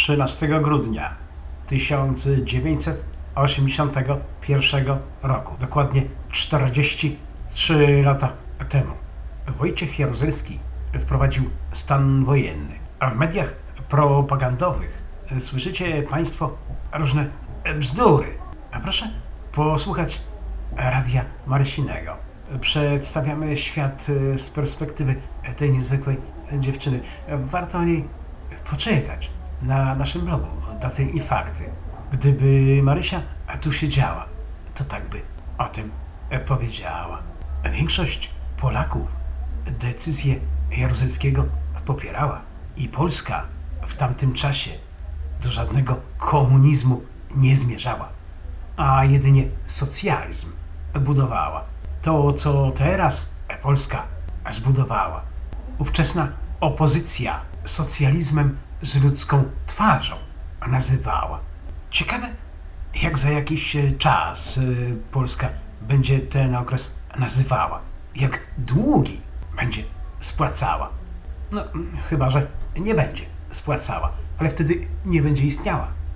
13 grudnia 1981 roku, dokładnie 43 lata temu, Wojciech Jaruzelski wprowadził stan wojenny. A w mediach propagandowych słyszycie Państwo różne bzdury. A proszę posłuchać Radia Marysinego. Przedstawiamy świat z perspektywy tej niezwykłej dziewczyny. Warto o niej poczytać na naszym blogu Daty i Fakty. Gdyby Marysia tu siedziała, to tak by o tym powiedziała. Większość Polaków decyzję Jaruzelskiego popierała i Polska w tamtym czasie do żadnego komunizmu nie zmierzała, a jedynie socjalizm budowała. To, co teraz Polska zbudowała, ówczesna opozycja socjalizmem z ludzką twarzą nazywała. Ciekawe, jak za jakiś czas Polska będzie ten okres nazywała, jak długi będzie spłacała. No, chyba że nie będzie spłacała, ale wtedy nie będzie istniała.